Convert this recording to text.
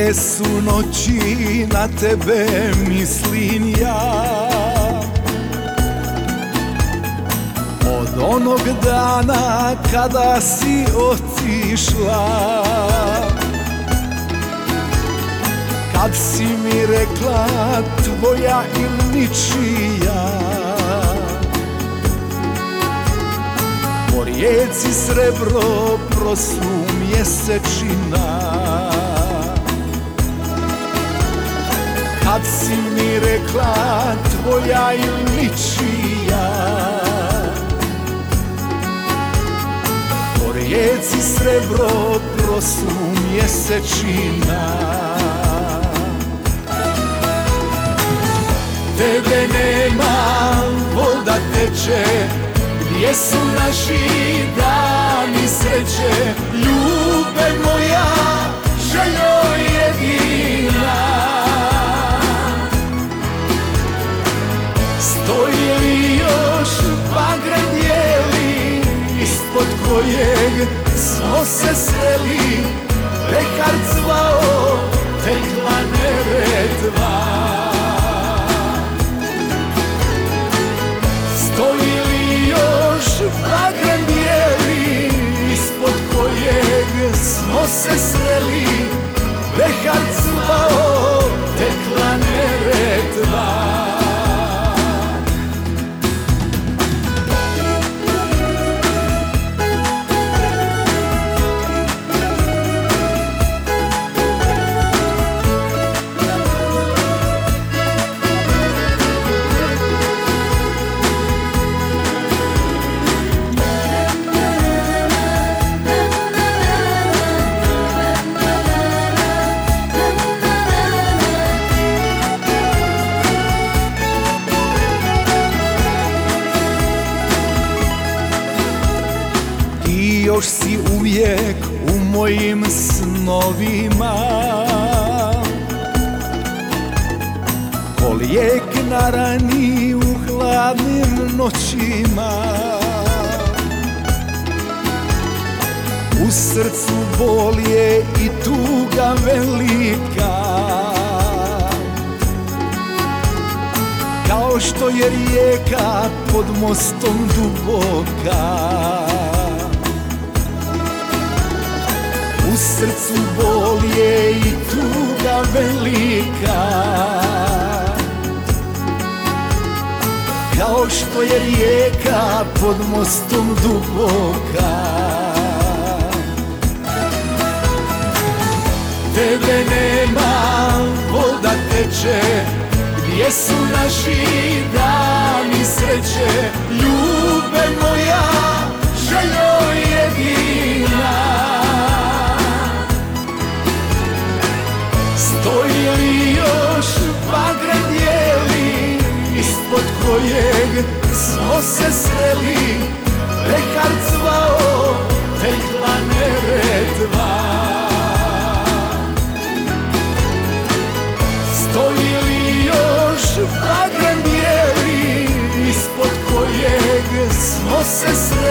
Mnoge su noći na tebe mislim ja, od onog dana kada si otišla. Kad si mi rekla tvoja ili ničija, po rijeci srebro proslu mjesečina. Kad si mi rekla tvoja ili ničija, po rijeci srebro proslu mjesečina. Tebe nema, voda teče, gdje su naši dani sreće? Ljube moja, željo jedina, stoji li još bagren bijeli, ispod kojeg smo se sreli? Pekar zvao, tekla Neretva. Stoji li još bagren bijeli, ispod kojeg smo se sreli? Pekar zvao, tekla Neretva. Još si uvijek u mojim snovima, ko lijek na rani u hladnim noćima. U srcu bol je i tuga velika, kao što je rijeka pod mostom duboka. U srcu bol je i tuga velika, kao što je rijeka pod mostom duboka. Tebe nema, voda teče, gdje su naši dani sreće? Ljube moja, željo jedina, stoji li još bagren bijeli, ispod kojeg smo se sreli? Pekar zvao, tekla Neretva. Stoji li još bagren bijeli, ispod kojeg smo se sreli?